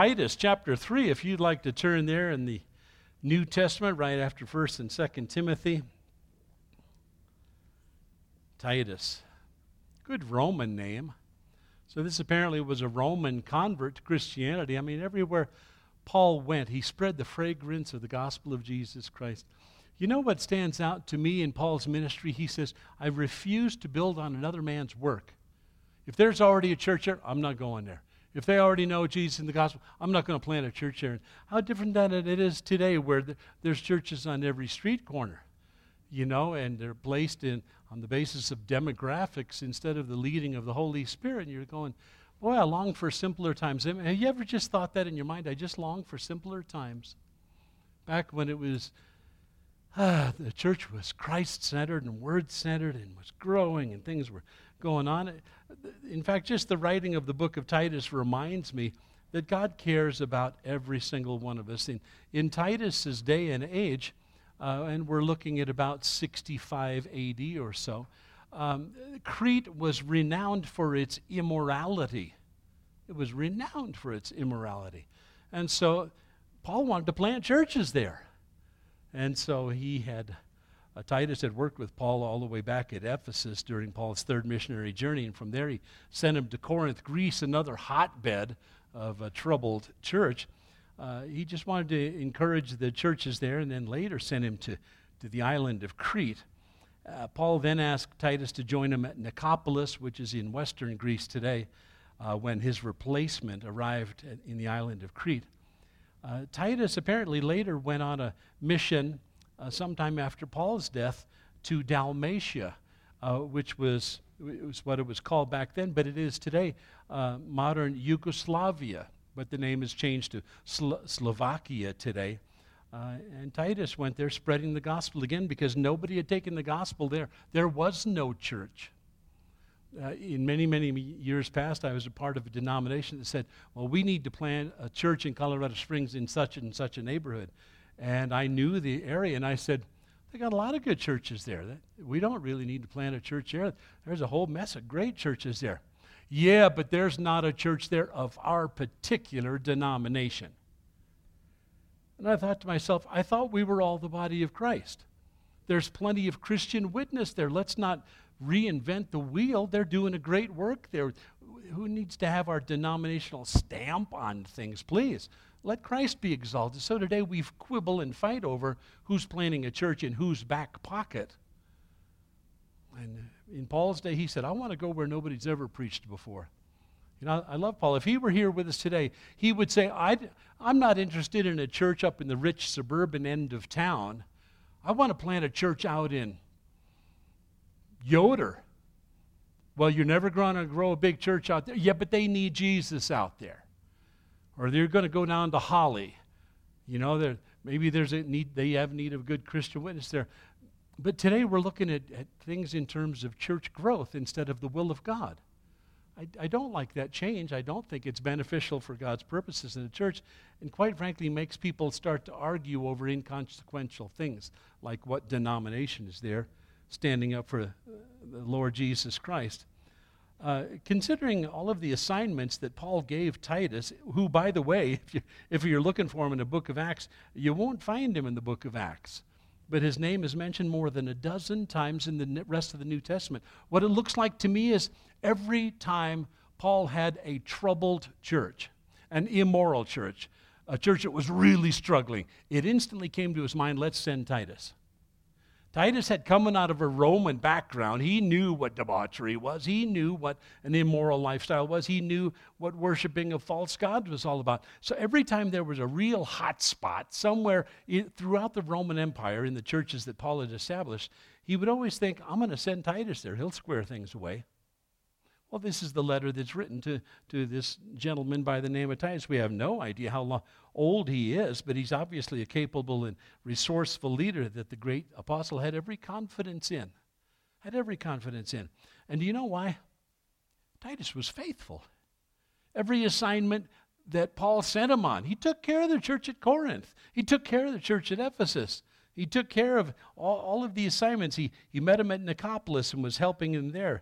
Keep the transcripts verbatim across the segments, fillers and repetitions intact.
Titus chapter three, if you'd like to turn there in the New Testament, right after First and Second Timothy. Titus. Good Roman name. So this apparently was a Roman convert to Christianity. I mean, everywhere Paul went, he spread the fragrance of the gospel of Jesus Christ. You know what stands out to me in Paul's ministry? He says, I refuse to build on another man's work. If there's already a church there, I'm not going there. If they already know Jesus and the gospel, I'm not going to plant a church there. How different than it is today, where the, there's churches on every street corner, you know, and they're placed in on the basis of demographics instead of the leading of the Holy Spirit. And you're going, boy, I long for simpler times. Have you ever just thought that in your mind? I just long for simpler times. Back when it was, ah, the church was Christ-centered and Word-centered and was growing and things were going on. In fact, just the writing of the book of Titus reminds me that God cares about every single one of us. In, in Titus's day and age, uh, and we're looking at about sixty-five A D or so, um, Crete was renowned for its immorality. It was renowned for its immorality. And so Paul wanted to plant churches there. And so he had... Uh, Titus had worked with Paul all the way back at Ephesus during Paul's third missionary journey, and from there he sent him to Corinth, Greece, another hotbed of a troubled church. Uh, he just wanted to encourage the churches there, and then later sent him to, to the island of Crete. Uh, Paul then asked Titus to join him at Nicopolis, which is in western Greece today, uh, when his replacement arrived at, in the island of Crete. Uh, Titus apparently later went on a mission Uh, sometime after Paul's death, to Dalmatia, uh, which was, was what it was called back then, but it is today uh, modern Yugoslavia, but the name has changed to Slo- Slovakia today. Uh, and Titus went there spreading the gospel again because nobody had taken the gospel there. There was no church. Uh, in many, many years past, I was a part of a denomination that said, well, we need to plant a church in Colorado Springs in such and such a neighborhood. And I knew the area, and I said, they got a lot of good churches there. That, we don't really need to plant a church there. There's a whole mess of great churches there. Yeah, but there's not a church there of our particular denomination. And I thought to myself, I thought we were all the body of Christ. There's plenty of Christian witness there. Let's not reinvent the wheel. They're doing a great work there. Who needs to have our denominational stamp on things, please? Let Christ be exalted. So today we quibble and fight over who's planting a church in whose back pocket. And in Paul's day, he said, I want to go where nobody's ever preached before. You know, I love Paul. If he were here with us today, he would say, I'd, I'm not interested in a church up in the rich suburban end of town. I want to plant a church out in Yoder. Well, you're never going to grow a big church out there. Yeah, but they need Jesus out there. Or they're going to go down to Holly. You know, maybe there's a need, they have need of good Christian witness there. But today we're looking at, at things in terms of church growth instead of the will of God. I, I don't like that change. I don't think it's beneficial for God's purposes in the church, and quite frankly makes people start to argue over inconsequential things, like what denomination is there standing up for the Lord Jesus Christ. Uh, considering all of the assignments that Paul gave Titus, who, by the way, if, you, if you're looking for him in the book of Acts, you won't find him in the book of Acts. But his name is mentioned more than a dozen times in the rest of the New Testament. What it looks like to me is every time Paul had a troubled church, an immoral church, a church that was really struggling, it instantly came to his mind, let's send Titus. Titus had coming out of a Roman background. He knew what debauchery was. He knew what an immoral lifestyle was. He knew what worshiping of false gods was all about. So every time there was a real hot spot somewhere in, throughout the Roman Empire in the churches that Paul had established, he would always think, I'm going to send Titus there. He'll square things away. Well, this is the letter that's written to, to this gentleman by the name of Titus. We have no idea how long, old he is, but he's obviously a capable and resourceful leader that the great apostle had every confidence in. Had every confidence in. And do you know why? Titus was faithful. Every assignment that Paul sent him on, he took care of the church at Corinth. He took care of the church at Ephesus. He took care of all, all of the assignments. He, he met him at Nicopolis and was helping him there.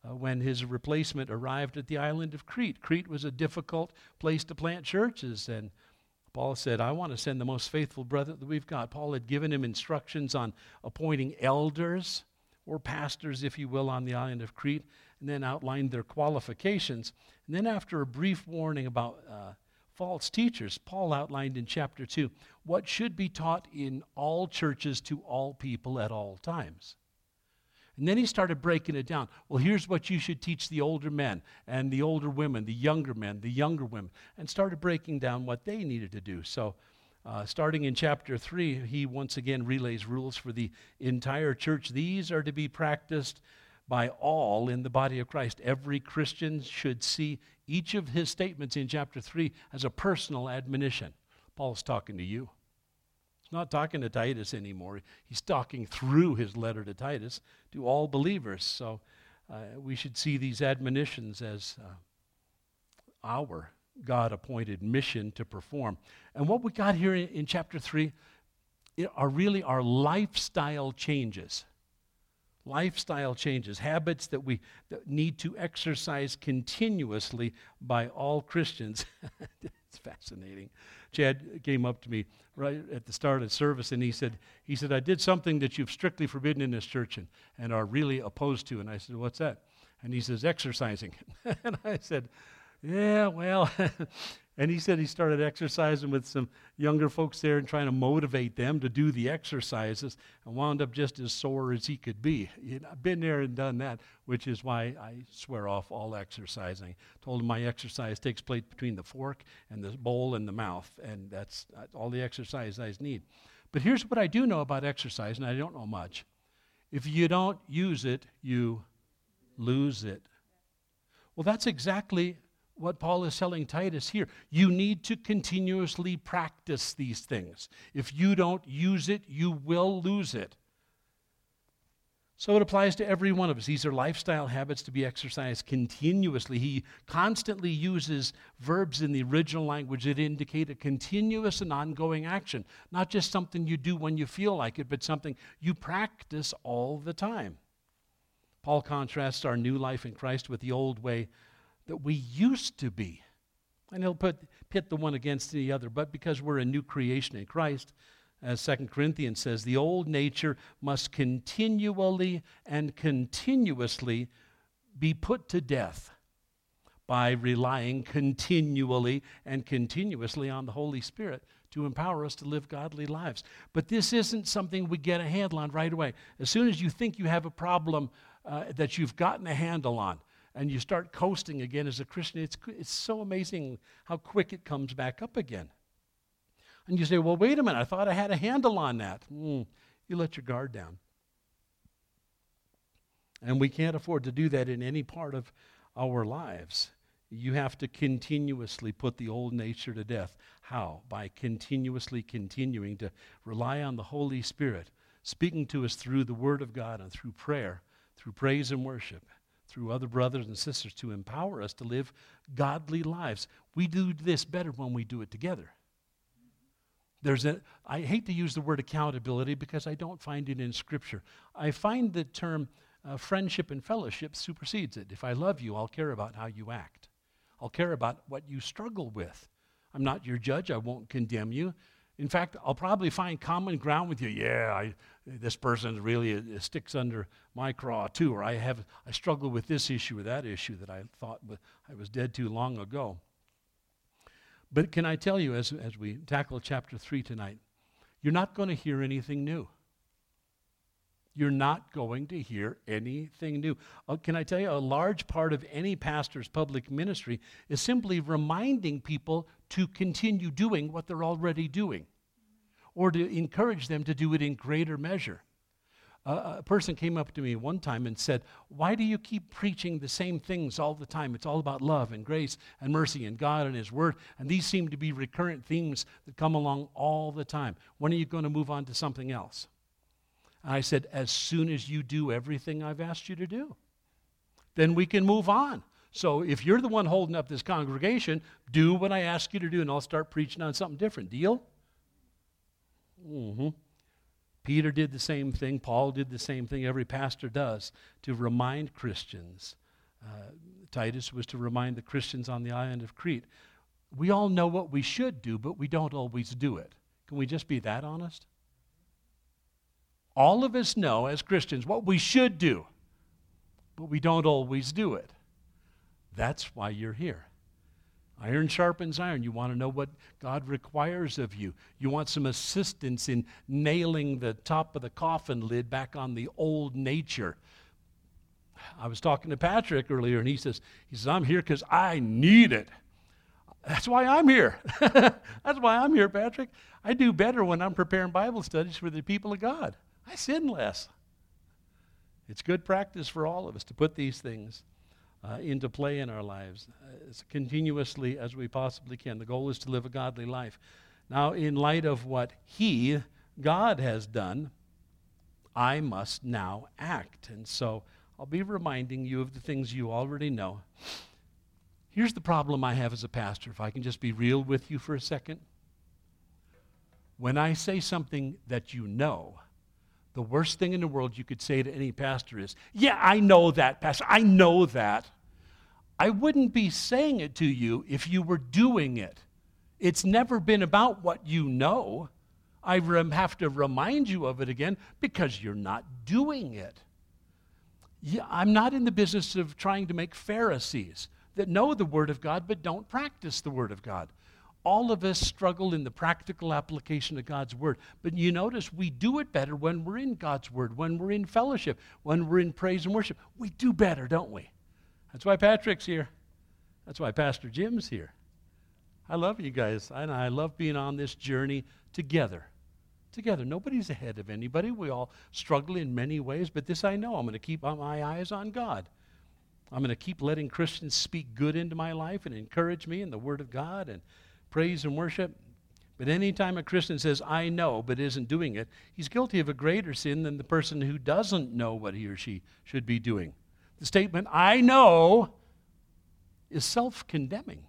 uh, when his replacement arrived at the island of Crete. Crete was a difficult place to plant churches, and Paul said, I want to send the most faithful brother that we've got. Paul had given him instructions on appointing elders, or pastors, if you will, on the island of Crete, and then outlined their qualifications. And then after a brief warning about uh, false teachers, Paul outlined in chapter two what should be taught in all churches to all people at all times. And then he started breaking it down. Well, here's what you should teach the older men and the older women, the younger men, the younger women, and started breaking down what they needed to do. So uh, starting in chapter three, he once again relays rules for the entire church. These are to be practiced by all in the body of Christ. Every Christian should see each of his statements in chapter three as a personal admonition. Paul's talking to you. He's not talking to Titus anymore. He's talking through his letter to Titus to all believers. So uh, we should see these admonitions as uh, our God-appointed mission to perform. And what we got here in, in chapter three are really our lifestyle changes. Lifestyle changes, habits that we that need to exercise continuously by all Christians. It's fascinating. Chad came up to me right at the start of the service, and he said, he said, I did something that you've strictly forbidden in this church and, and are really opposed to. And I said, what's that? And he says, exercising. And I said, yeah, well, and he said he started exercising with some younger folks there and trying to motivate them to do the exercises, and wound up just as sore as he could be. You know, I've been there and done that, which is why I swear off all exercising. Told him my exercise takes place between the fork and the bowl and the mouth, and that's all the exercise I need. But here's what I do know about exercise, and I don't know much. If you don't use it, you lose it. Well, that's exactly what Paul is telling Titus here. You need to continuously practice these things. If you don't use it, you will lose it. So it applies to every one of us. These are lifestyle habits to be exercised continuously. He constantly uses verbs in the original language that indicate a continuous and ongoing action, not just something you do when you feel like it, but something you practice all the time. Paul contrasts our new life in Christ with the old way that we used to be. And he'll put, pit the one against the other. But because we're a new creation in Christ, as Second Corinthians says, the old nature must continually and continuously be put to death by relying continually and continuously on the Holy Spirit to empower us to live godly lives. But this isn't something we get a handle on right away. As soon as you think you have a problem uh, that you've gotten a handle on, and you start coasting again as a Christian, it's, it's so amazing how quick it comes back up again. And you say, well, wait a minute, I thought I had a handle on that. Mm, you let your guard down. And we can't afford to do that in any part of our lives. You have to continuously put the old nature to death. How? By continuously continuing to rely on the Holy Spirit, speaking to us through the Word of God and through prayer, through praise and worship, through other brothers and sisters, to empower us to live godly lives. We do this better when we do it together. There's a, I hate to use the word accountability because I don't find it in Scripture. I find the term uh, friendship and fellowship supersedes it. If I love you, I'll care about how you act. I'll care about what you struggle with. I'm not your judge. I won't condemn you. In fact, I'll probably find common ground with you. Yeah, I, this person really uh, sticks under my craw too, or I have I struggle with this issue or that issue that I thought I was dead too long ago. But can I tell you, as, as we tackle chapter three tonight, you're not going to hear anything new. You're not going to hear anything new. Uh, can I tell you, a large part of any pastor's public ministry is simply reminding people to continue doing what they're already doing, or to encourage them to do it in greater measure. Uh, a person came up to me one time and said, why do you keep preaching the same things all the time? It's all about love and grace and mercy and God and His Word, and these seem to be recurrent themes that come along all the time. When are you going to move on to something else? And I said, as soon as you do everything I've asked you to do, then we can move on. So if you're the one holding up this congregation, do what I ask you to do, and I'll start preaching on something different. Deal? Mm-hmm. Peter did the same thing. Paul did the same thing. Every pastor does, to remind Christians uh, Titus was to remind the Christians on the island of Crete. We all know what we should do, but we don't always do it. Can we just be that honest? All of us know as Christians what we should do, but we don't always do it. That's why you're here. Iron sharpens iron. You want to know what God requires of you. You want some assistance in nailing the top of the coffin lid back on the old nature. I was talking to Patrick earlier, and he says, he says, I'm here because I need it. That's why I'm here. That's why I'm here, Patrick. I do better when I'm preparing Bible studies for the people of God. I sin less. It's good practice for all of us to put these things uh, into play in our lives uh, as continuously as we possibly can. The goal is to live a godly life. Now, in light of what He, God, has done, I must now act. And so I'll be reminding you of the things you already know. Here's the problem I have as a pastor, if I can just be real with you for a second. When I say something that you know, the worst thing in the world you could say to any pastor is, yeah, I know that, Pastor. I know that. I wouldn't be saying it to you if you were doing it. It's never been about what you know. I rem- have to remind you of it again because you're not doing it. Yeah, I'm not in the business of trying to make Pharisees that know the Word of God but don't practice the Word of God. All of us struggle in the practical application of God's Word. But you notice we do it better when we're in God's Word, when we're in fellowship, when we're in praise and worship. We do better, don't we? That's why Patrick's here. That's why Pastor Jim's here. I love you guys, and I love being on this journey together. Together. Nobody's ahead of anybody. We all struggle in many ways, but this I know. I'm going to keep my eyes on God. I'm going to keep letting Christians speak good into my life and encourage me in the Word of God and praise and worship. But anytime a Christian says, I know, but isn't doing it, he's guilty of a greater sin than the person who doesn't know what he or she should be doing. The statement, I know, is self-condemning.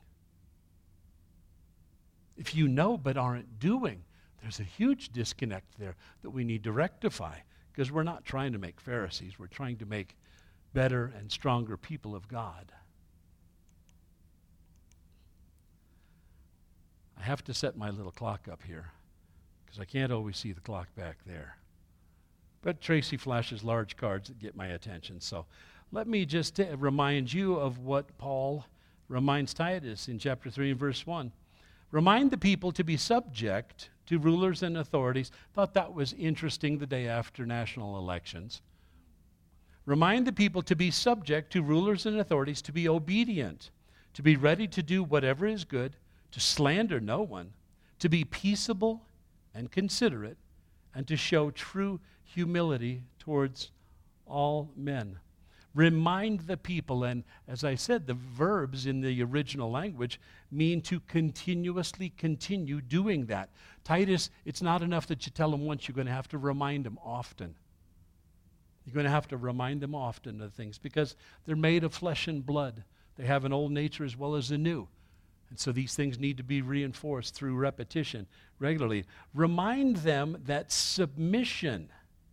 If you know but aren't doing, there's a huge disconnect there that we need to rectify, because we're not trying to make Pharisees. We're trying to make better and stronger people of God. I have to set my little clock up here because I can't always see the clock back there. But Tracy flashes large cards that get my attention. So let me just t- remind you of what Paul reminds Titus in chapter three and verse one. Remind the people to be subject to rulers and authorities. Thought that was interesting the day after national elections. Remind the people to be subject to rulers and authorities, to be obedient, to be ready to do whatever is good, to slander no one, to be peaceable and considerate, and to show true humility towards all men. Remind the people, and as I said, the verbs in the original language mean to continuously continue doing that. Titus, it's not enough that you tell them once, you're going to have to remind them often. You're going to have to remind them often of things because they're made of flesh and blood. They have an old nature as well as a new. And so these things need to be reinforced through repetition regularly. Remind them that submission,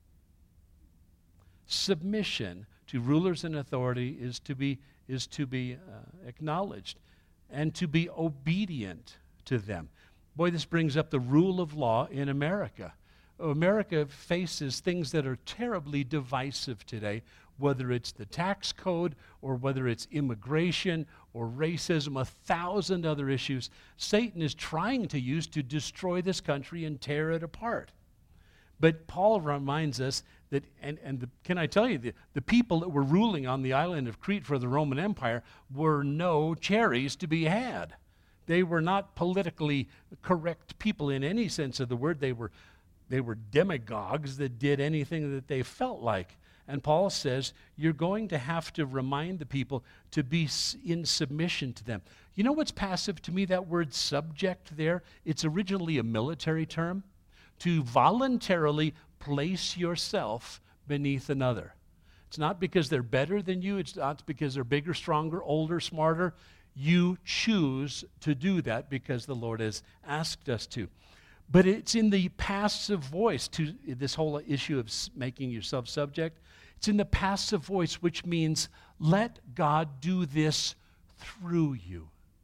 submission to rulers and authority is to be, is to be uh, acknowledged and to be obedient to them. Boy, this brings up the rule of law in America. America faces things that are terribly divisive today, whether it's the tax code or whether it's immigration or racism, a thousand other issues Satan is trying to use to destroy this country and tear it apart. But Paul reminds us that, and, and the, can I tell you, the, the people that were ruling on the island of Crete for the Roman Empire were no cherries to be had. They were not politically correct people in any sense of the word. They were, they were demagogues that did anything that they felt like. And Paul says, you're going to have to remind the people to be in submission to them. You know what's passive to me? That word subject there, it's originally a military term. To voluntarily place yourself beneath another. It's not because they're better than you. It's not because they're bigger, stronger, older, smarter. You choose to do that because the Lord has asked us to. But it's in the passive voice to this whole issue of making yourself subject. It's in the passive voice, which means let God do this through you.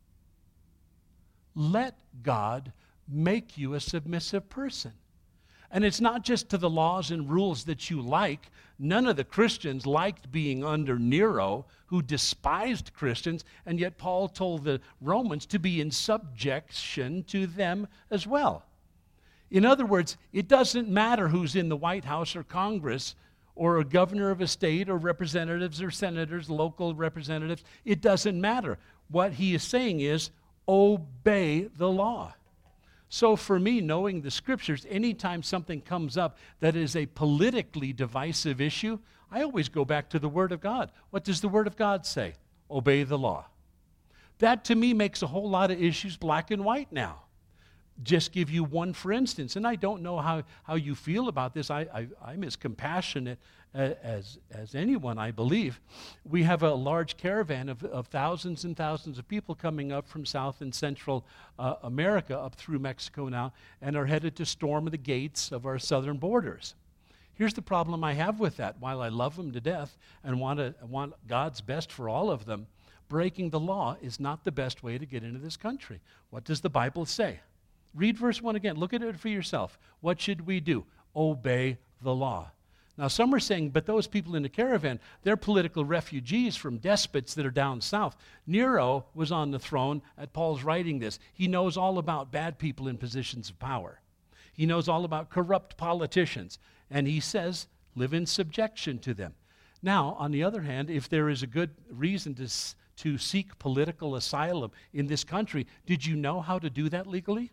Let God make you a submissive person. And it's not just to the laws and rules that you like. None of the Christians liked being under Nero, who despised Christians, and yet Paul told the Romans to be in subjection to them as well. In other words, it doesn't matter who's in the White House or Congress or a governor of a state or representatives or senators, local representatives. It doesn't matter. What he is saying is, obey the law. So for me, knowing the Scriptures, anytime something comes up that is a politically divisive issue, I always go back to the Word of God. What does the Word of God say? Obey the law. That to me makes a whole lot of issues black and white now. Just give you one for instance, and I don't know how, how you feel about this. I, I, I'm as compassionate as, as anyone, I believe. We have a large caravan of, of thousands and thousands of people coming up from South and Central uh, America up through Mexico now and are headed to storm the gates of our southern borders. Here's the problem I have with that. While I love them to death and want, to, want God's best for all of them, breaking the law is not the best way to get into this country. What does the Bible say? Read verse one again. Look at it for yourself. What should we do? Obey the law. Now, some are saying, but those people in the caravan, they're political refugees from despots that are down south. Nero was on the throne at Paul's writing this. He knows all about bad people in positions of power. He knows all about corrupt politicians. And he says, live in subjection to them. Now, on the other hand, if there is a good reason to, to seek political asylum in this country, did you know how to do that legally?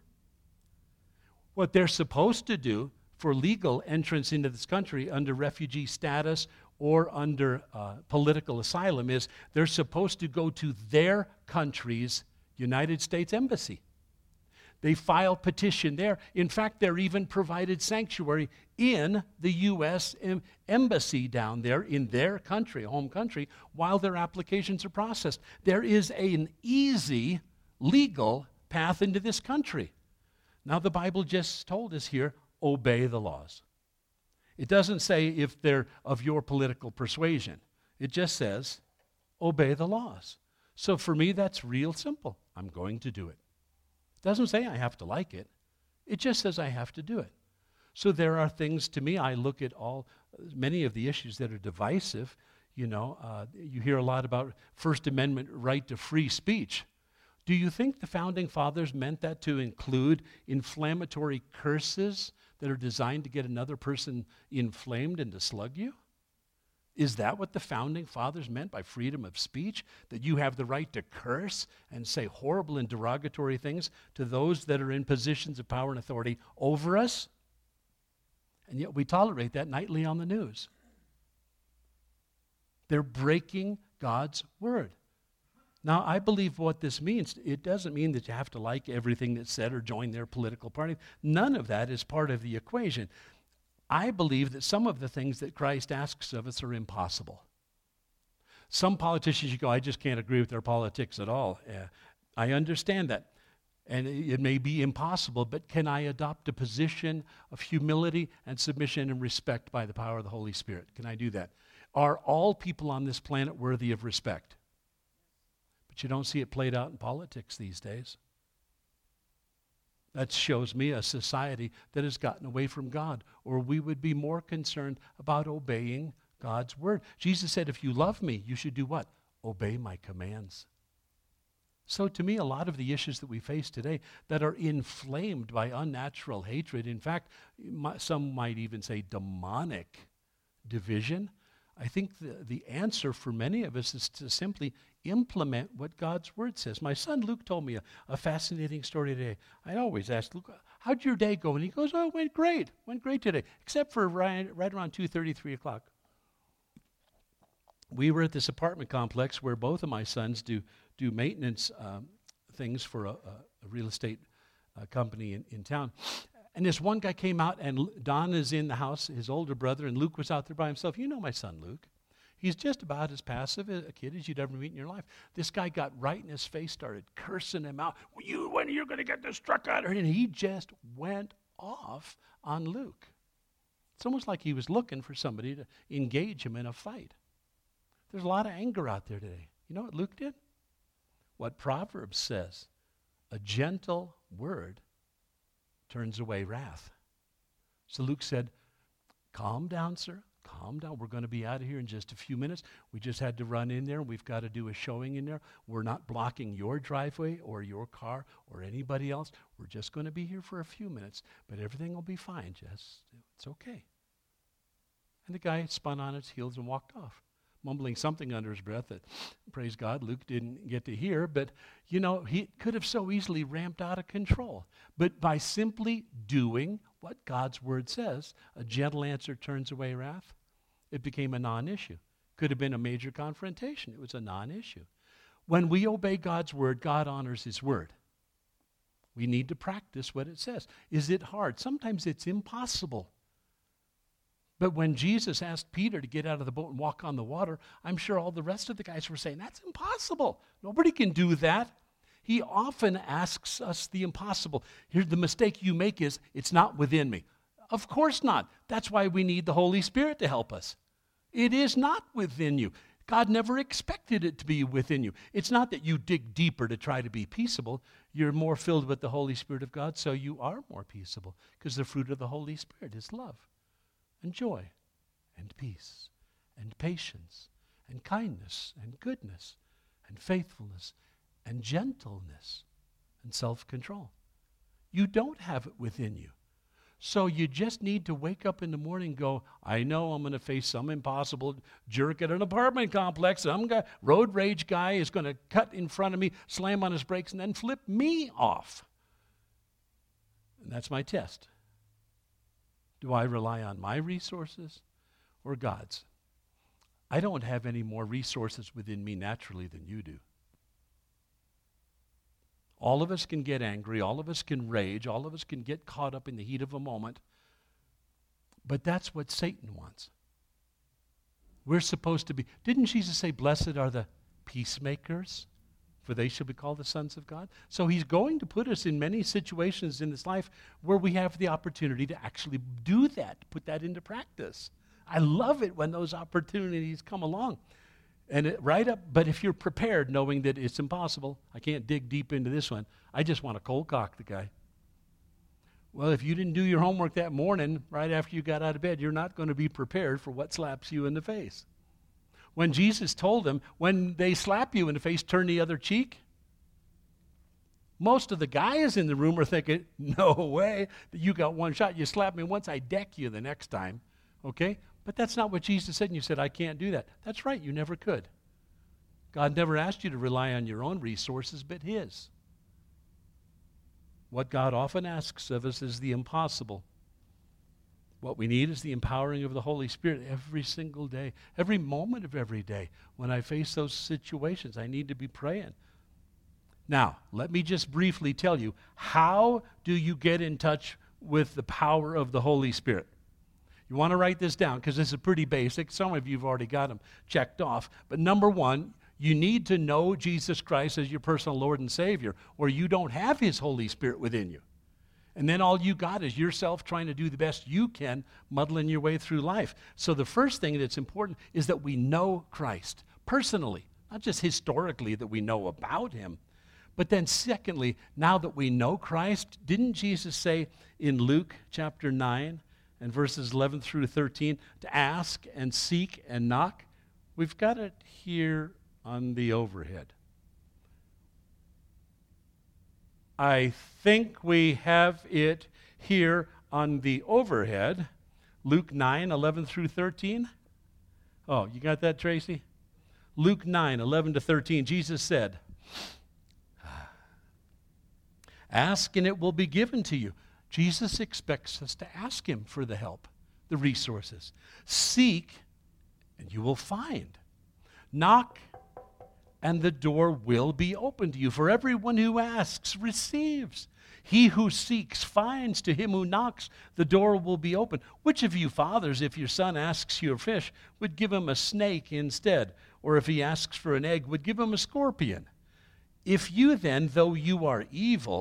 What they're supposed to do for legal entrance into this country under refugee status or under uh, political asylum is they're supposed to go to their country's United States Embassy. They file petition there. In fact, they're even provided sanctuary in the U S em- Embassy down there in their country, home country, while their applications are processed. There is an easy legal path into this country. Now, the Bible just told us here, obey the laws. It doesn't say if they're of your political persuasion. It just says, obey the laws. So for me, that's real simple. I'm going to do it. It doesn't say I have to like it. It just says I have to do it. So there are things, to me, I look at all, many of the issues that are divisive. You know, uh, you hear a lot about First Amendment right to free speech. Do you think the Founding Fathers meant that to include inflammatory curses that are designed to get another person inflamed and to slug you? Is that what the Founding Fathers meant by freedom of speech? That you have the right to curse and say horrible and derogatory things to those that are in positions of power and authority over us? And yet we tolerate that nightly on the news. They're breaking God's word. Now, I believe what this means, it doesn't mean that you have to like everything that's said or join their political party. None of that is part of the equation. I believe that some of the things that Christ asks of us are impossible. Some politicians, you go, I just can't agree with their politics at all. Uh, I understand that. And it may be impossible, but can I adopt a position of humility and submission and respect by the power of the Holy Spirit? Can I do that? Are all people on this planet worthy of respect? But you don't see it played out in politics these days. That shows me a society that has gotten away from God, or we would be more concerned about obeying God's word. Jesus said, if you love me, you should do what? Obey my commands. So to me, a lot of the issues that we face today that are inflamed by unnatural hatred, in fact, some might even say demonic division, I think the, the answer for many of us is to simply implement what God's word says. My son Luke told me a, a fascinating story today. I always ask Luke, how'd your day go? And he goes, oh, it went great. Went great today, except for right, right around two thirty, three o'clock. We were at this apartment complex where both of my sons do, do maintenance um, things for a, a real estate uh, company in, in town. And this one guy came out, and Don is in the house, his older brother, and Luke was out there by himself. You know my son, Luke. He's just about as passive a kid as you'd ever meet in your life. This guy got right in his face, started cursing him out. Well, you, when are you going to get this truck out of here? And he just went off on Luke. It's almost like he was looking for somebody to engage him in a fight. There's a lot of anger out there today. You know what Luke did? What Proverbs says, a gentle word turns away wrath. So Luke said, calm down, sir. Calm down. We're going to be out of here in just a few minutes. We just had to run in there. We've got to do a showing in there. We're not blocking your driveway or your car or anybody else. We're just going to be here for a few minutes, but everything will be fine, Jess. It's okay. And the guy spun on his heels and walked off, mumbling something under his breath that, praise God, Luke didn't get to hear. But, you know, he could have so easily ramped out of control. But by simply doing what God's word says, a gentle answer turns away wrath, it became a non-issue. Could have been a major confrontation. It was a non-issue. When we obey God's word, God honors his word. We need to practice what it says. Is it hard? Sometimes it's impossible. But when Jesus asked Peter to get out of the boat and walk on the water, I'm sure all the rest of the guys were saying, that's impossible. Nobody can do that. He often asks us the impossible. Here's the mistake you make is, it's not within me. Of course not. That's why we need the Holy Spirit to help us. It is not within you. God never expected it to be within you. It's not that you dig deeper to try to be peaceable. You're more filled with the Holy Spirit of God, so you are more peaceable, because the fruit of the Holy Spirit is love and joy and peace and patience and kindness and goodness and faithfulness and gentleness and self-control. You don't have it within you. So you just need to wake up in the morning and go, I know I'm going to face some impossible jerk at an apartment complex. Some guy, road rage guy is going to cut in front of me, slam on his brakes, and then flip me off. And that's my test. Do I rely on my resources or God's? I don't have any more resources within me naturally than you do. All of us can get angry. All of us can rage. All of us can get caught up in the heat of a moment. But that's what Satan wants. We're supposed to be. Didn't Jesus say, blessed are the peacemakers, for they shall be called the sons of God? So he's going to put us in many situations in this life where we have the opportunity to actually do that, put that into practice. I love it when those opportunities come along. And it, right up, but if you're prepared, knowing that it's impossible, I can't dig deep into this one, I just want to cold cock the guy. Well, if you didn't do your homework that morning, right after you got out of bed, you're not going to be prepared for what slaps you in the face. When Jesus told them, when they slap you in the face, turn the other cheek, most of the guys in the room are thinking, no way, you got one shot. You slap me once, I deck you the next time, okay? But that's not what Jesus said, and you said, I can't do that. That's right, you never could. God never asked you to rely on your own resources, but his. What God often asks of us is the impossible. What we need is the empowering of the Holy Spirit every single day, every moment of every day. When I face those situations, I need to be praying. Now, let me just briefly tell you, how do you get in touch with the power of the Holy Spirit? You want to write this down because this is pretty basic. Some of you have already got them checked off. But number one, you need to know Jesus Christ as your personal Lord and Savior, or you don't have his Holy Spirit within you. And then all you got is yourself trying to do the best you can, muddling your way through life. So the first thing that's important is that we know Christ personally, not just historically that we know about him. But then secondly, now that we know Christ, didn't Jesus say in Luke chapter nine, and verses eleven through thirteen, to ask and seek and knock? We've got it here on the overhead. I think we have it here on the overhead. Luke nine, eleven through thirteen. Oh, you got that, Tracy? Luke nine, eleven to thirteen, Jesus said, ask and it will be given to you. Jesus expects us to ask him for the help, the resources. Seek, and you will find. Knock, and the door will be open to you. For everyone who asks receives. He who seeks finds. To him who knocks, the door will be open. Which of you fathers, if your son asks you a fish, would give him a snake instead? Or if he asks for an egg, would give him a scorpion? If you then, though you are evil,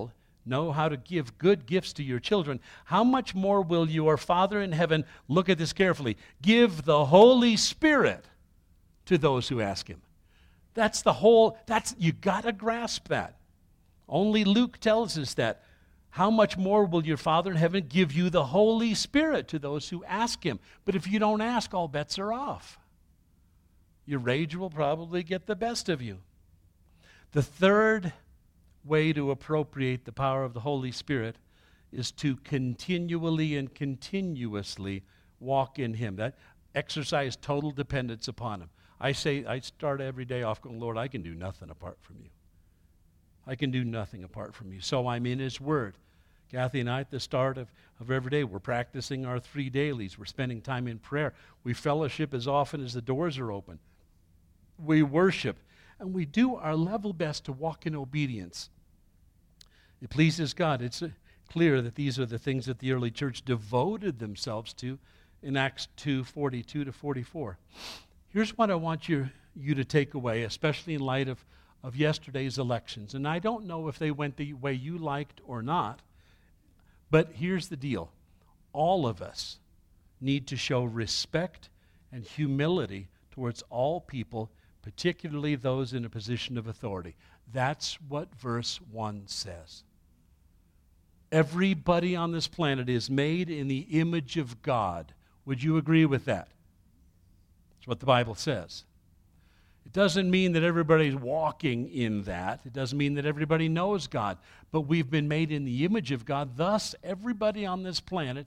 know how to give good gifts to your children, how much more will your Father in heaven, look at this carefully, give the Holy Spirit to those who ask him? That's the whole, that's, you got to grasp that. Only Luke tells us that. How much more will your Father in heaven give you the Holy Spirit to those who ask him? But if you don't ask, all bets are off. Your rage will probably get the best of you. The third way to appropriate the power of the Holy Spirit is to continually and continuously walk in him. That exercise total dependence upon him. I say, I start every day off going, Lord, I can do nothing apart from you. I can do nothing apart from you. So I'm in his word. Kathy and I, at the start of, of every day, we're practicing our three dailies. We're spending time in prayer. We fellowship as often as the doors are open. We worship. And we do our level best to walk in obedience. It pleases God. It's uh, clear that these are the things that the early church devoted themselves to in Acts two, forty-two to forty-four. Here's what I want you, you to take away, especially in light of of yesterday's elections. And I don't know if they went the way you liked or not, but here's the deal. All of us need to show respect and humility towards all people, particularly those in a position of authority. That's what verse one says. Everybody on this planet is made in the image of God. Would you agree with that? That's what the Bible says. It doesn't mean that everybody's walking in that. It doesn't mean that everybody knows God. But we've been made in the image of God. Thus, everybody on this planet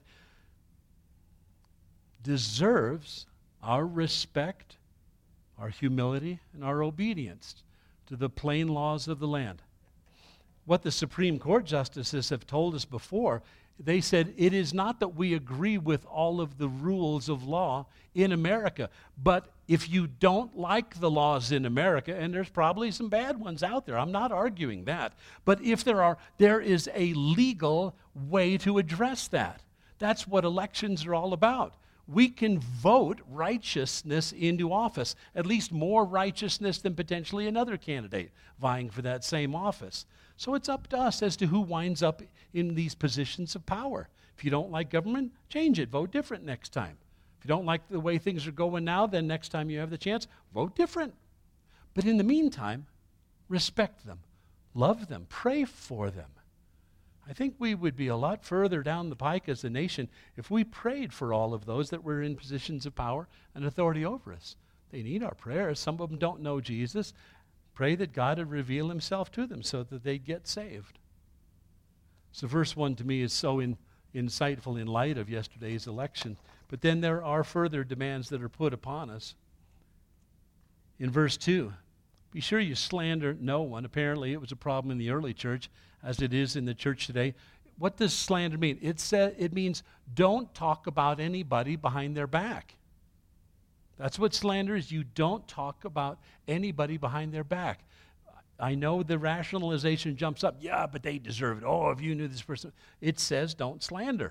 deserves our respect, our humility, and our obedience to the plain laws of the land. What the Supreme Court justices have told us before, they said it is not that we agree with all of the rules of law in America, but if you don't like the laws in America, and there's probably some bad ones out there, I'm not arguing that, but if there are, there is a legal way to address that. That's what elections are all about. We can vote righteousness into office, at least more righteousness than potentially another candidate vying for that same office. So it's up to us as to who winds up in these positions of power. If you don't like government, change it. Vote different next time. If you don't like the way things are going now, then next time you have the chance, vote different. But in the meantime, respect them, love them, pray for them. I think we would be a lot further down the pike as a nation if we prayed for all of those that were in positions of power and authority over us. They need our prayers. Some of them don't know Jesus. Pray that God would reveal himself to them so that they'd get saved. So verse one to me is so in, insightful in light of yesterday's election. But then there are further demands that are put upon us. In verse two, be sure you slander no one. Apparently it was a problem in the early church as it is in the church today. What does slander mean? It, sa- it means don't talk about anybody behind their back. That's what slander is. You don't talk about anybody behind their back. I know the rationalization jumps up. Yeah, but they deserve it. Oh, if you knew this person. It says don't slander.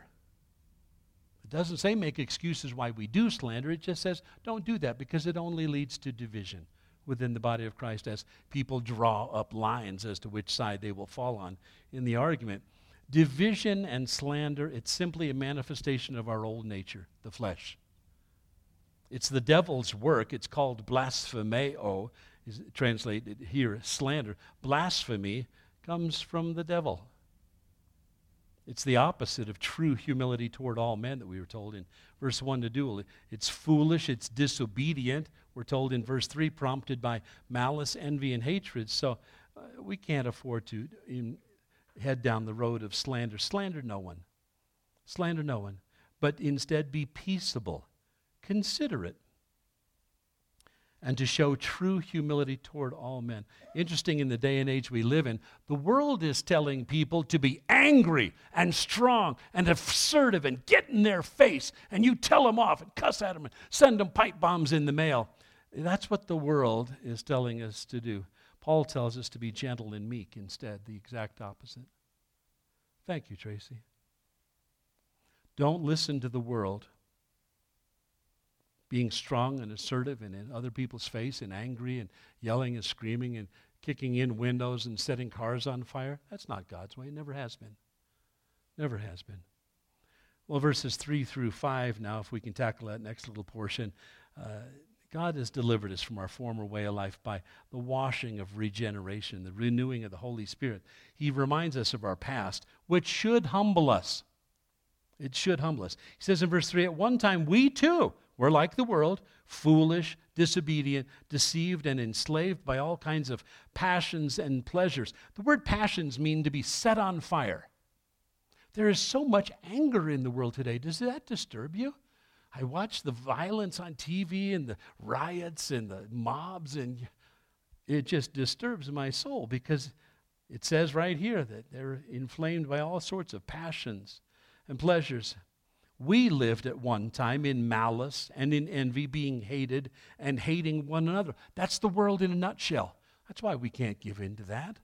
It doesn't say make excuses why we do slander. It just says don't do that because it only leads to division within the body of Christ as people draw up lines as to which side they will fall on in the argument. Division and slander, it's simply a manifestation of our old nature, the flesh. It's the devil's work. It's called blasphemeo, is translated here, slander. Blasphemy comes from the devil. It's the opposite of true humility toward all men that we were told in verse one to do. It's foolish, it's disobedient. We're told in verse three, prompted by malice, envy, and hatred. So uh, we can't afford to in, head down the road of slander. Slander no one. Slander no one. But instead be peaceable, considerate, and to show true humility toward all men. Interesting in the day and age we live in, the world is telling people to be angry and strong and assertive and get in their face, and you tell them off and cuss at them and send them pipe bombs in the mail. That's what the world is telling us to do. Paul tells us to be gentle and meek instead, the exact opposite. Thank you, Tracy. Don't listen to the world being strong and assertive and in other people's face and angry and yelling and screaming and kicking in windows and setting cars on fire. That's not God's way. It never has been. Never has been. Well, verses three through five now, if we can tackle that next little portion. Uh, God has delivered us from our former way of life by the washing of regeneration, the renewing of the Holy Spirit. He reminds us of our past, which should humble us. It should humble us. He says in verse three, at one time we too were like the world, foolish, disobedient, deceived, and enslaved by all kinds of passions and pleasures. The word passions mean to be set on fire. There is so much anger in the world today. Does that disturb you? I watch the violence on T V and the riots and the mobs, and it just disturbs my soul because it says right here that they're inflamed by all sorts of passions and pleasures. We lived at one time in malice and in envy, being hated and hating one another. That's the world in a nutshell. That's why we can't give in to that.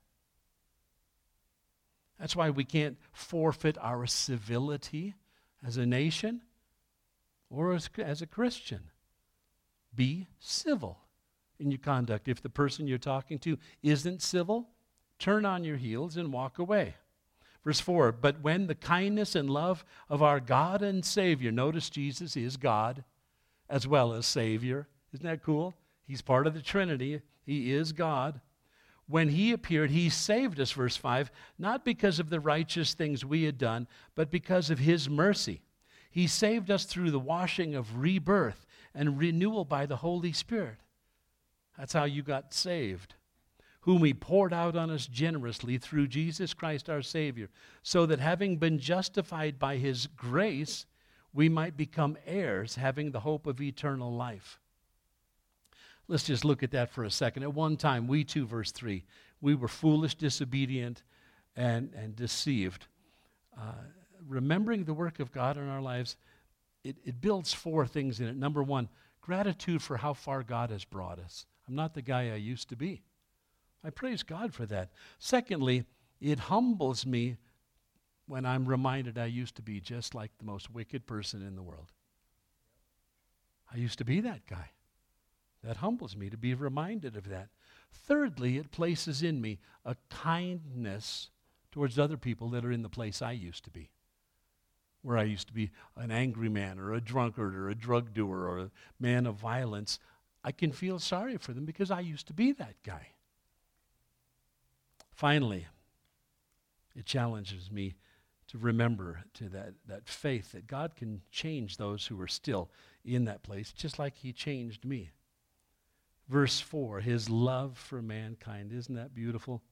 That's why we can't forfeit our civility as a nation or as, as a Christian. Be civil in your conduct. If the person you're talking to isn't civil, turn on your heels and walk away. Verse four, but when the kindness and love of our God and Savior, notice Jesus is God as well as Savior. Isn't that cool? He's part of the Trinity. He is God. When he appeared, he saved us, verse five, not because of the righteous things we had done, but because of his mercy. He saved us through the washing of rebirth and renewal by the Holy Spirit. That's how you got saved. Whom he poured out on us generously through Jesus Christ our Savior, so that having been justified by his grace, we might become heirs, having the hope of eternal life. Let's just look at that for a second. At one time, we too, verse three, we were foolish, disobedient, and, and deceived. Uh, remembering the work of God in our lives, it, it builds four things in it. Number one, gratitude for how far God has brought us. I'm not the guy I used to be. I praise God for that. Secondly, it humbles me when I'm reminded I used to be just like the most wicked person in the world. I used to be that guy. That humbles me to be reminded of that. Thirdly, it places in me a kindness towards other people that are in the place I used to be, where I used to be an angry man or a drunkard or a drug doer or a man of violence. I can feel sorry for them because I used to be that guy. Finally, it challenges me to remember to that, that faith that God can change those who are still in that place, just like he changed me. Verse four, his love for mankind. Isn't that beautiful?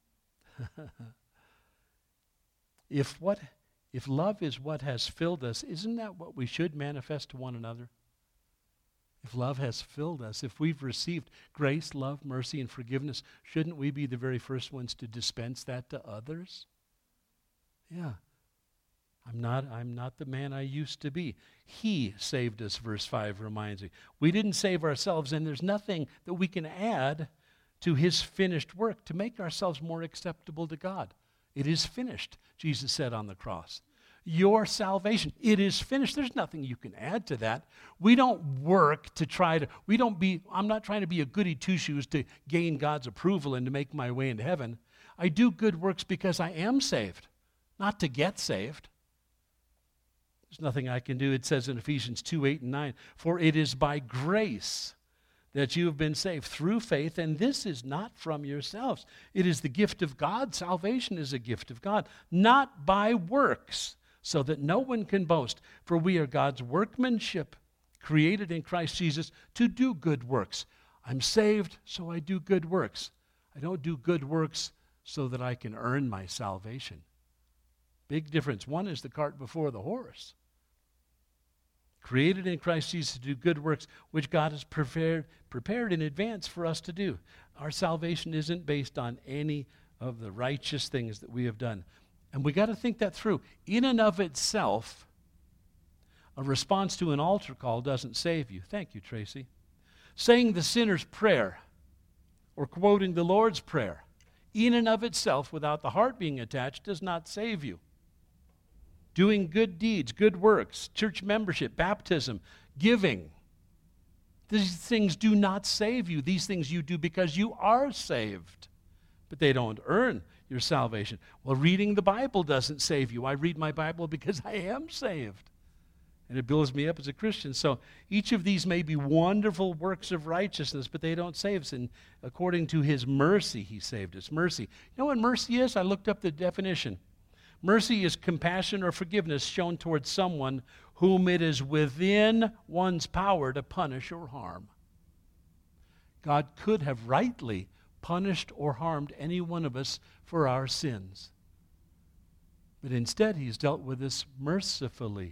if what, if love is what has filled us, isn't that what we should manifest to one another? If love has filled us, if we've received grace, love, mercy, and forgiveness, shouldn't we be the very first ones to dispense that to others? Yeah. I'm not, I'm not the man I used to be. He saved us, verse five reminds me. We didn't save ourselves, and there's nothing that we can add to his finished work to make ourselves more acceptable to God. It is finished, Jesus said on the cross. Your salvation, it is finished. There's nothing you can add to that. We don't work to try to, we don't be, I'm not trying to be a goody two-shoes to gain God's approval and to make my way into heaven. I do good works because I am saved, not to get saved. There's nothing I can do. It says in Ephesians two, eight, and nine, for it is by grace that you have been saved through faith, and this is not from yourselves. It is the gift of God. Salvation is a gift of God, not by works, so that no one can boast. For we are God's workmanship, created in Christ Jesus to do good works. I'm saved, so I do good works. I don't do good works so that I can earn my salvation. Big difference. One is the cart before the horse. Created in Christ Jesus to do good works, which God has prepared, prepared in advance for us to do. Our salvation isn't based on any of the righteous things that we have done. And we got to think that through. In and of itself, a response to an altar call doesn't save you. Thank you, Tracy. Saying the sinner's prayer or quoting the Lord's Prayer, in and of itself, without the heart being attached, does not save you. Doing good deeds, good works, church membership, baptism, giving. These things do not save you. These things you do because you are saved. but they don't earn your salvation. Well, reading the Bible doesn't save you. I read my Bible because I am saved, and it builds me up as a Christian. So each of these may be wonderful works of righteousness, but they don't save us. And according to his mercy, he saved us. Mercy. You know what mercy is? I looked up the definition. Mercy is compassion or forgiveness shown towards someone whom it is within one's power to punish or harm. God could have rightly punished or harmed any one of us for our sins. But instead, he's dealt with us mercifully.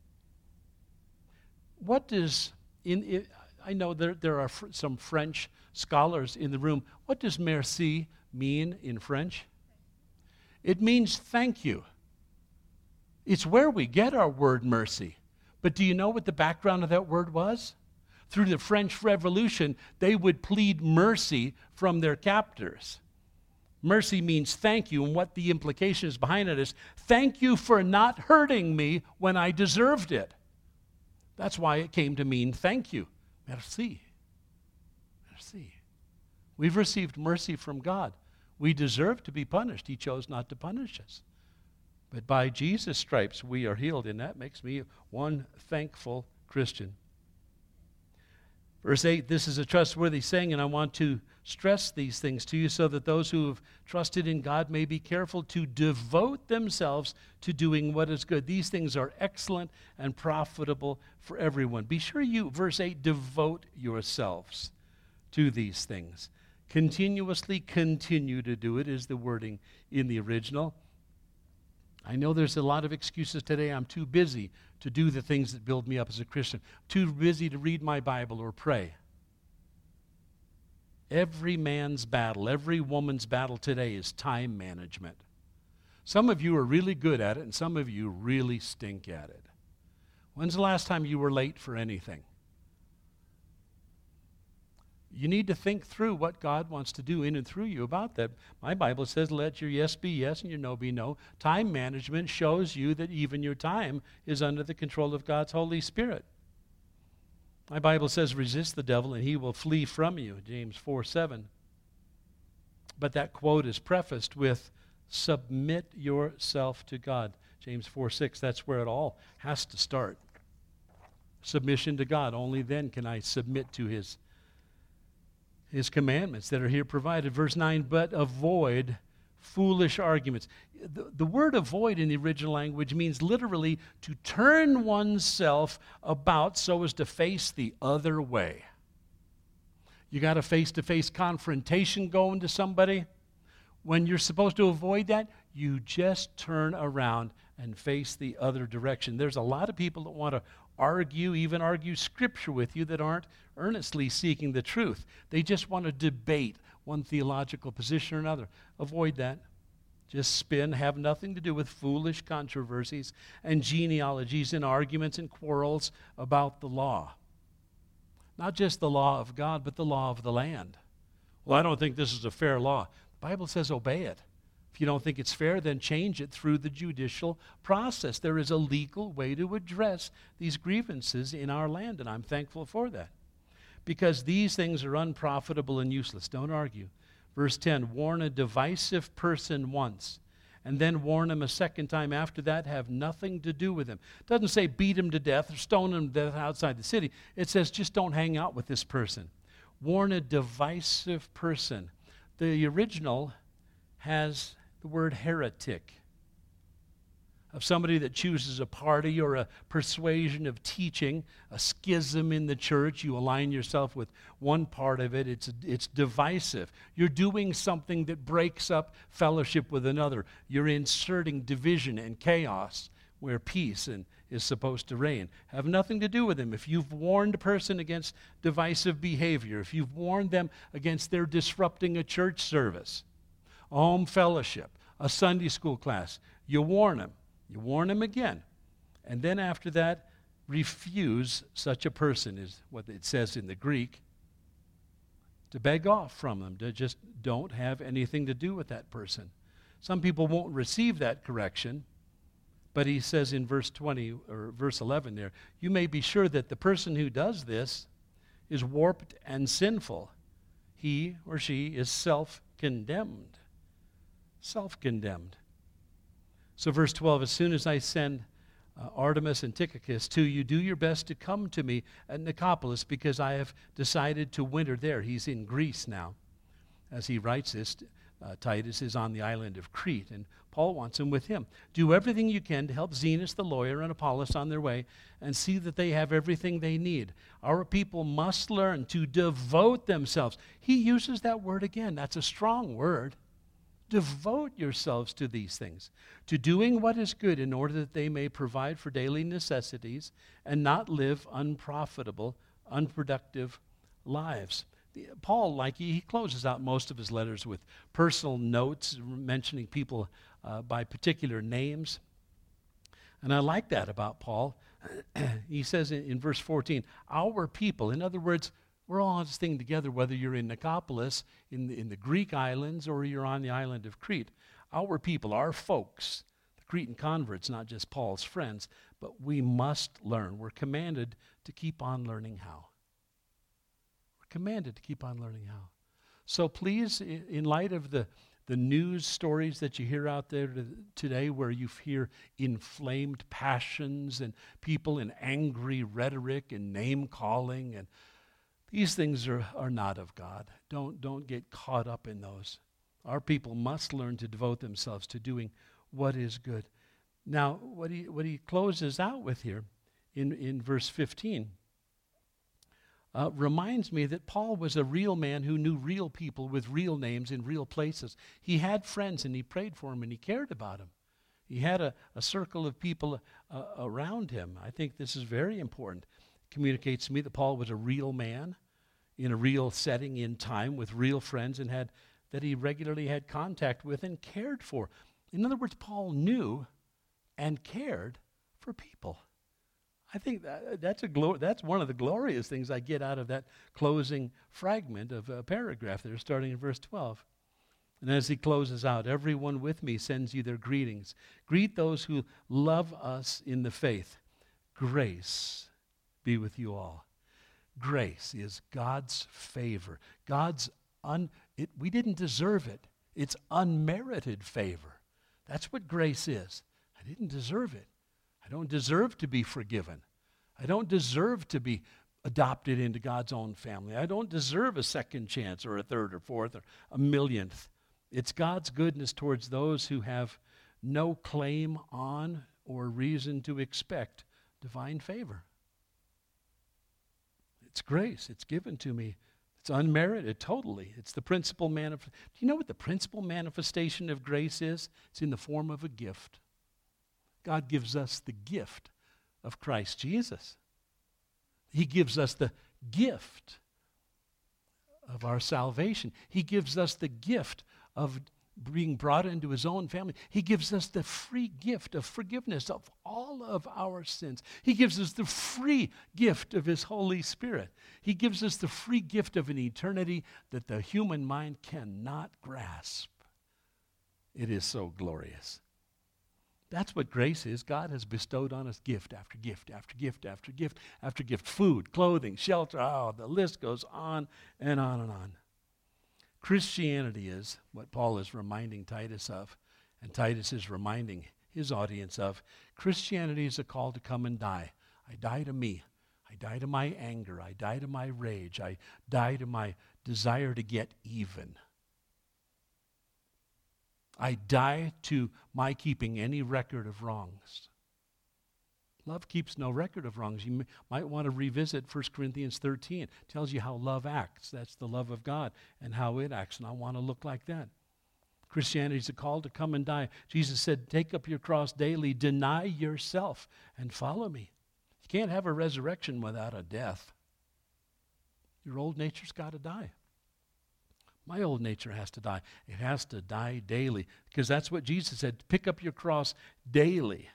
What does, in, it, I know there, there are fr- some French scholars in the room. What does merci mean in French? It means thank you. It's where we get our word mercy. But do you know what the background of that word was? Through the French Revolution, they would plead mercy from their captors. Mercy means thank you, and what the implication is behind it is, thank you for not hurting me when I deserved it. That's why it came to mean thank you. Merci. Merci. We've received mercy from God. We deserve to be punished. He chose not to punish us. But by Jesus' stripes we are healed, and that makes me one thankful Christian. Verse eight, this is a trustworthy saying, and I want to stress these things to you so that those who have trusted in God may be careful to devote themselves to doing what is good. These things are excellent and profitable for everyone. Be sure you, verse eight, devote yourselves to these things. Continuously continue to do it is the wording in the original. I know there's a lot of excuses today. I'm too busy to do the things that build me up as a Christian. Too busy to read my Bible or pray. Every man's battle, every woman's battle today is time management. Some of you are really good at it, and some of you really stink at it. When's the last time you were late for anything? You need to think through what God wants to do in and through you about that. My Bible says, let your yes be yes and your no be no. Time management shows you that even your time is under the control of God's Holy Spirit. My Bible says, resist the devil and he will flee from you, James four seven. But that quote is prefaced with, submit yourself to God, James four six. That's where it all has to start. Submission to God. Only then can I submit to his His commandments that are here provided. Verse nine, but avoid foolish arguments. The, the word avoid in the original language means literally to turn oneself about so as to face the other way. You got a face-to-face confrontation going to somebody. When you're supposed to avoid that, you just turn around and face the other direction. There's a lot of people that want to argue, even argue Scripture with you that aren't earnestly seeking the truth. They just want to debate one theological position or another. Avoid that. Just spin, have nothing to do with foolish controversies and genealogies and arguments and quarrels about the law. Not just the law of God, but the law of the land. Well, I don't think this is a fair law. The Bible says obey it. If you don't think it's fair, then change it through the judicial process. There is a legal way to address these grievances in our land, and I'm thankful for that. Because these things are unprofitable and useless. Don't argue. Verse ten, warn a divisive person once, and then warn him a second time after that. Have nothing to do with him. It doesn't say beat him to death or stone him to death outside the city. It says just don't hang out with this person. Warn a divisive person. The original has the word heretic, of somebody that chooses a party or a persuasion of teaching, a schism in the church. You align yourself with one part of it. It's, it's divisive. You're doing something that breaks up fellowship with another. You're inserting division and chaos where peace and, is supposed to reign. Have nothing to do with them. If you've warned a person against divisive behavior, if you've warned them against their disrupting a church service, a home fellowship, a Sunday school class, you warn them. You warn them again. And then after that, refuse such a person, is what it says in the Greek, to beg off from them, to just don't have anything to do with that person. Some people won't receive that correction, but he says in verse twenty, or verse eleven there, you may be sure that the person who does this is warped and sinful. He or she is self self-condemned. Self-condemned. So verse twelve, as soon as I send uh, Artemas and Tychicus to you, do your best to come to me at Nicopolis, because I have decided to winter there. He's in Greece now. As he writes this, uh, Titus is on the island of Crete, and Paul wants him with him. Do everything you can to help Zenas the lawyer and Apollos on their way, and see that they have everything they need. Our people must learn to devote themselves. He uses that word again. That's a strong word. Devote yourselves to these things, to doing what is good, in order that they may provide for daily necessities and not live unprofitable, unproductive lives. The, Paul, like he, he closes out most of his letters with personal notes, mentioning people uh, by particular names. And I like that about Paul. He says in, in verse fourteen, our people, in other words, we're all on this thing together, whether you're in Nicopolis, in the, in the Greek islands, or you're on the island of Crete. Our people, our folks, the Cretan converts, not just Paul's friends, but we must learn. We're commanded to keep on learning how. We're commanded to keep on learning how. So please, in, in light of the, the news stories that you hear out there to, today, where you hear inflamed passions and people in angry rhetoric and name-calling, and these things are, are not of God. Don't, don't get caught up in those. Our people must learn to devote themselves to doing what is good. Now, what he, what he closes out with here in, in verse fifteen uh, reminds me that Paul was a real man who knew real people with real names in real places. He had friends, and he prayed for them, and he cared about them. He had a, a circle of people uh, around him. I think this is very important. Communicates to me that Paul was a real man in a real setting in time with real friends, and had that he regularly had contact with and cared for. In other words, Paul knew and cared for people. I think that, that's a glo- that's one of the glorious things I get out of that closing fragment of a paragraph there, starting in verse twelve. And as he closes out, everyone with me sends you their greetings. Greet those who love us in the faith. Grace be with you all. Grace is God's favor. God's un it, we didn't deserve it. It's unmerited favor. That's what grace is. I didn't deserve it. I don't deserve to be forgiven. I don't deserve to be adopted into God's own family. I don't deserve a second chance or a third or fourth or a millionth. It's God's goodness towards those who have no claim on or reason to expect divine favor. It's grace. It's given to me. It's unmerited, totally. It's the principal manifestation. Do you know what the principal manifestation of grace is? It's in the form of a gift. God gives us the gift of Christ Jesus. He gives us the gift of our salvation. He gives us the gift of being brought into his own family. He gives us the free gift of forgiveness of all of our sins. He gives us the free gift of his Holy Spirit. He gives us the free gift of an eternity that the human mind cannot grasp. It is so glorious. That's what grace is. God has bestowed on us gift after gift after gift after gift after gift. Food, clothing, shelter. Oh, the list goes on and on and on. Christianity is what Paul is reminding Titus of, and Titus is reminding his audience of. Christianity is a call to come and die. I die to me. I die to my anger. I die to my rage. I die to my desire to get even. I die to my keeping any record of wrongs. Love keeps no record of wrongs. You m- might want to revisit First Corinthians thirteen. It tells you how love acts. That's the love of God and how it acts. And I want to look like that. Christianity is a call to come and die. Jesus said, take up your cross daily, deny yourself, and follow me. You can't have a resurrection without a death. Your old nature's got to die. My old nature has to die. It has to die daily, because that's what Jesus said. Pick up your cross daily.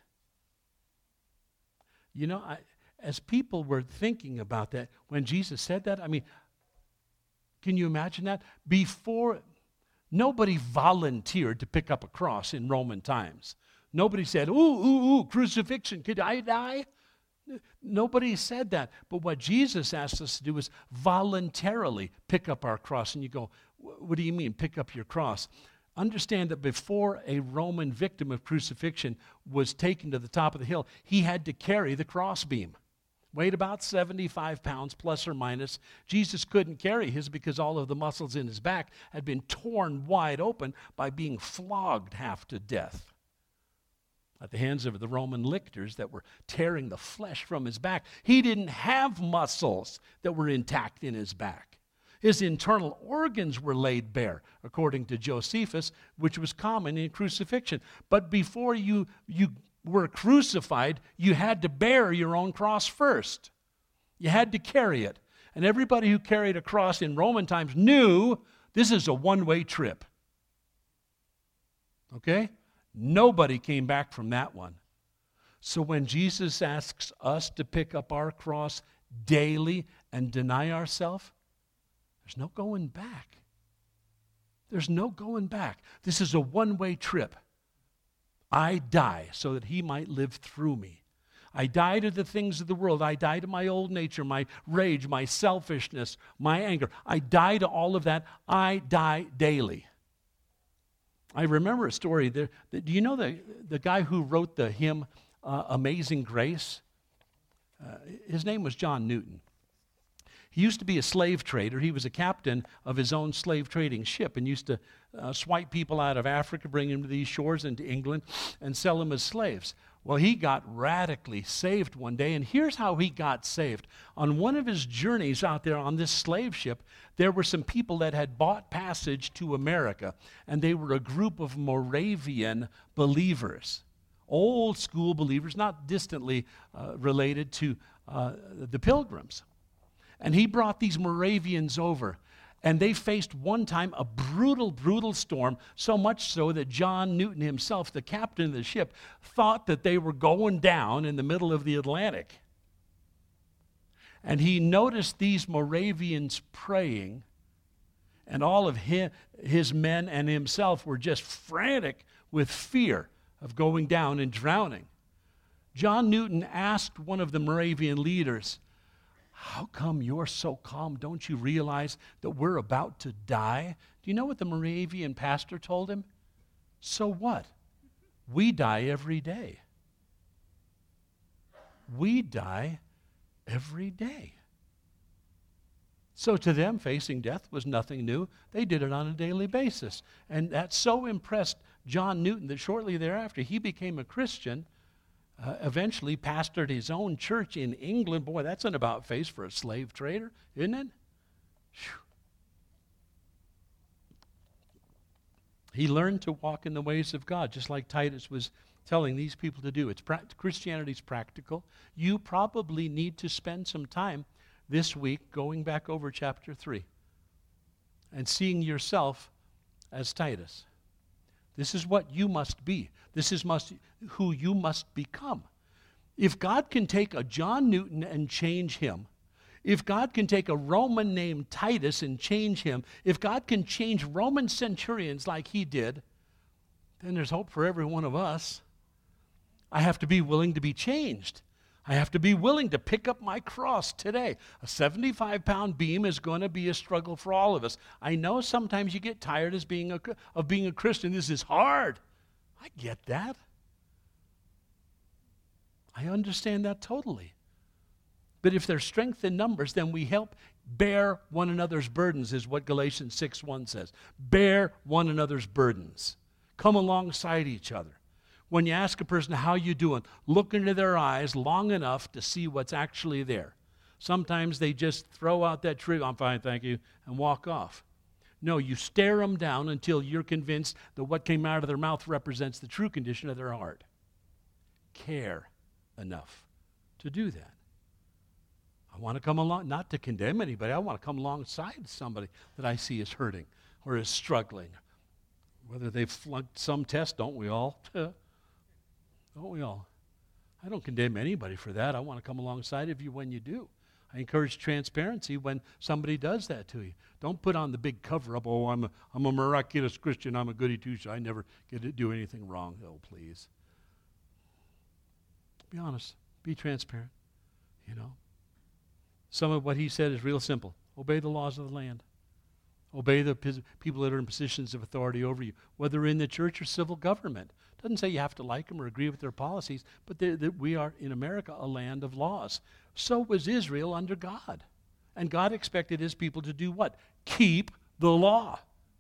You know, I, as people were thinking about that, when Jesus said that, I mean, can you imagine that? Before, nobody volunteered to pick up a cross in Roman times. Nobody said, ooh, ooh, ooh, crucifixion, could I die? Nobody said that. But what Jesus asked us to do is voluntarily pick up our cross. And you go, What do you mean, pick up your cross? Understand that before a Roman victim of crucifixion was taken to the top of the hill, he had to carry the crossbeam. Weighed about seventy-five pounds, plus or minus. Jesus couldn't carry his because all of the muscles in his back had been torn wide open by being flogged half to death at the hands of the Roman lictors that were tearing the flesh from his back. He didn't have muscles that were intact in his back. His internal organs were laid bare, according to Josephus, which was common in crucifixion. But before you, you were crucified, you had to bear your own cross first. You had to carry it. And everybody who carried a cross in Roman times knew this is a one-way trip. Okay? Nobody came back from that one. So when Jesus asks us to pick up our cross daily and deny ourselves, there's no going back. There's no going back. This is a one-way trip. I die so that he might live through me. I die to the things of the world. I die to my old nature, my rage, my selfishness, my anger. I die to all of that. I die daily. I remember a story. There, do you know the, the guy who wrote the hymn, uh, Amazing Grace? Uh, his name was John Newton. He used to be a slave trader. He was a captain of his own slave trading ship and used to uh, swipe people out of Africa, bring them to these shores into England, and sell them as slaves. Well, he got radically saved one day, and here's how he got saved. On one of his journeys out there on this slave ship, there were some people that had bought passage to America, and they were a group of Moravian believers, old school believers, not distantly uh, related to uh, the Pilgrims. And he brought these Moravians over, and they faced one time a brutal, brutal storm, so much so that John Newton himself, the captain of the ship, thought that they were going down in the middle of the Atlantic. And he noticed these Moravians praying, and all of his, his men and himself were just frantic with fear of going down and drowning. John Newton asked one of the Moravian leaders, "How come you're so calm? Don't you realize that we're about to die?" Do you know what the Moravian pastor told him? "So what? We die every day. We die every day." So to them, facing death was nothing new. They did it on a daily basis. And that so impressed John Newton that shortly thereafter he became a Christian. Uh, eventually pastored his own church in England. Boy, that's an about face for a slave trader, isn't it? Whew. He learned to walk in the ways of God, just like Titus was telling these people to do. It's pra- Christianity's practical. You probably need to spend some time this week going back over chapter three and seeing yourself as Titus. This is what you must be. This is must, who you must become. If God can take a John Newton and change him, if God can take a Roman named Titus and change him, if God can change Roman centurions like he did, then there's hope for every one of us. I have to be willing to be changed. I have to be willing to pick up my cross today. A seventy-five pound beam is going to be a struggle for all of us. I know sometimes you get tired as being a, of being a Christian. This is hard. I get that. I understand that totally. But if there's strength in numbers, then we help bear one another's burdens, is what Galatians six one says. Bear one another's burdens. Come alongside each other. When you ask a person, "How you doing?" look into their eyes long enough to see what's actually there. Sometimes they just throw out that trivial, "I'm fine, thank you," and walk off. No, you stare them down until you're convinced that what came out of their mouth represents the true condition of their heart. Care enough to do that. I want to come along, not to condemn anybody. I want to come alongside somebody that I see is hurting or is struggling. Whether they've flunked some test, don't we all? Don't we all? I don't condemn anybody for that. I want to come alongside of you when you do. I encourage transparency when somebody does that to you. Don't put on the big cover-up, "Oh, I'm a, I'm a miraculous Christian. I'm a goody two-shoes. I never get to do anything wrong." Oh, please. Be honest. Be transparent. You know. Some of what he said is real simple. Obey the laws of the land. Obey the pos- people that are in positions of authority over you, whether in the church or civil government. Doesn't say you have to like them or agree with their policies, but they- that we are, in America, a land of laws. So was Israel under God. And God expected his people to do what? Keep the law.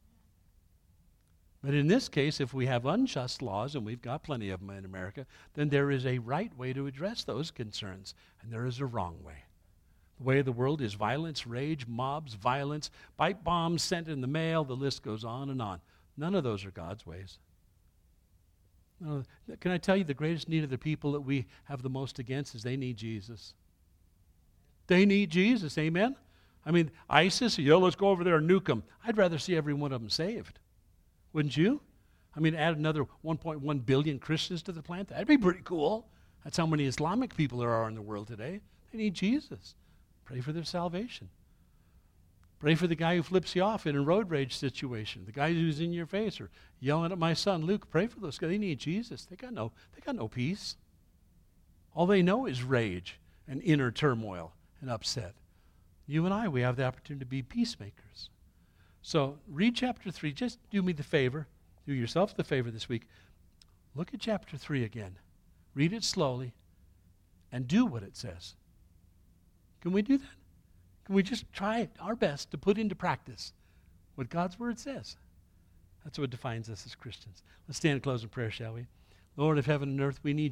But in this case, if we have unjust laws, and we've got plenty of them in America, then there is a right way to address those concerns, and there is a wrong way. The way of the world is violence, rage, mobs, violence, pipe bombs sent in the mail, the list goes on and on. None of those are God's ways. No, can I tell you the greatest need of the people that we have the most against is they need Jesus. They need Jesus, amen? I mean, ISIS, yo, let's go over there and nuke them. I'd rather see every one of them saved. Wouldn't you? I mean, add another one point one billion Christians to the planet. That'd be pretty cool. That's how many Islamic people there are in the world today. They need Jesus. Pray for their salvation. Pray for the guy who flips you off in a road rage situation. The guy who's in your face or yelling at my son, Luke. Pray for those guys. They need Jesus. They got no, they got no peace. All they know is rage and inner turmoil and upset. You and I, we have the opportunity to be peacemakers. So read chapter three. Just do me the favor. Do yourself the favor this week. Look at chapter three again. Read it slowly and do what it says. Can we do that? Can we just try our best to put into practice what God's word says? That's what defines us as Christians. Let's stand and close in prayer, shall we? Lord of heaven and earth, we need